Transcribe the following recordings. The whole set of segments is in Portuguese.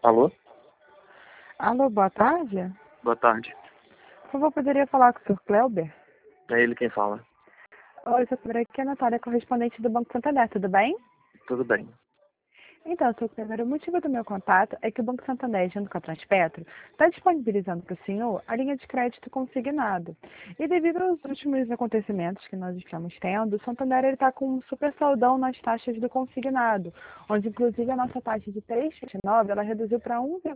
Alô? Alô, boa tarde. Boa tarde. Por favor, poderia falar com o Sr. Cleuber? É ele quem fala. Oi, Sr. Cleuber, aqui é a Natália, correspondente do Banco Santander, tudo bem? Tudo bem. Então, Sr. Cleuber, o motivo do meu contato é que o Banco Santander, junto com a Transpetro, está disponibilizando para o senhor a linha de crédito consignado. E devido aos últimos acontecimentos que nós estamos tendo, o Santander está com um super saldão nas taxas do consignado, onde inclusive a nossa taxa de 3,29 ela reduziu para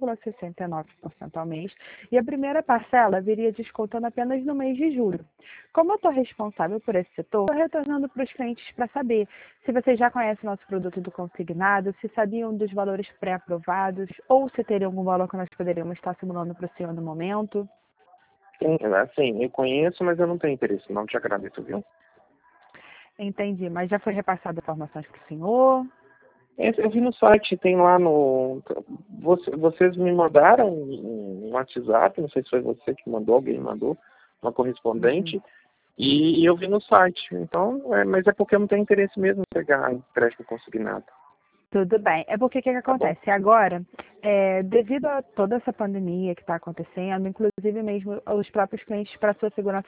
1,69% ao mês, e a primeira parcela viria descontando apenas no mês de julho. Como eu estou responsável por esse setor, estou retornando para os clientes para saber se vocês já conhecem o nosso produto do consignado, se sabiam dos valores pré-aprovados, ou se teria algum valor que nós poderíamos estar simulando para o senhor no momento. Sim, assim, eu conheço, mas eu não tenho interesse. Não te agradeço, viu? Entendi, mas já foi repassada informações para o senhor? Eu vi no site, tem lá no... Vocês me mandaram um WhatsApp, não sei se foi você que mandou, alguém mandou, uma correspondente, e eu vi no site. Então, mas é porque eu não tenho interesse mesmo em pegar empréstimo consignado. Tudo bem. É porque o que Tá bom? acontece? Agora, devido a toda essa pandemia que está acontecendo, inclusive mesmo os próprios clientes, para sua segurança,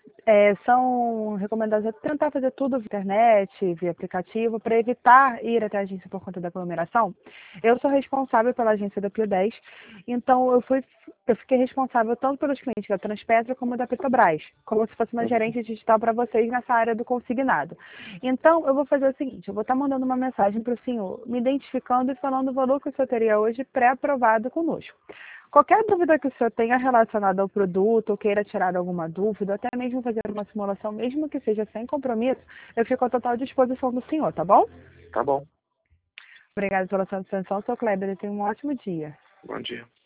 são recomendados a tentar fazer tudo via internet, via aplicativo, para evitar ir até a agência por conta da aglomeração. Eu sou responsável pela agência da Pio 10, então eu fiquei responsável tanto pelos clientes da Transpetro como da Petrobras, como se fosse uma gerente digital para vocês nessa área do consignado. Então, eu vou fazer o seguinte, eu vou estar mandando uma mensagem para o senhor, me identificando e falando o valor que o senhor teria hoje pré-aprovado conosco. Qualquer dúvida que o senhor tenha relacionada ao produto, ou queira tirar alguma dúvida, até mesmo fazer uma simulação, mesmo que seja sem compromisso, eu fico à total disposição do senhor, tá bom? Tá bom. Obrigada pela sua atenção, sou Kleber, e tenha um ótimo dia. Bom dia.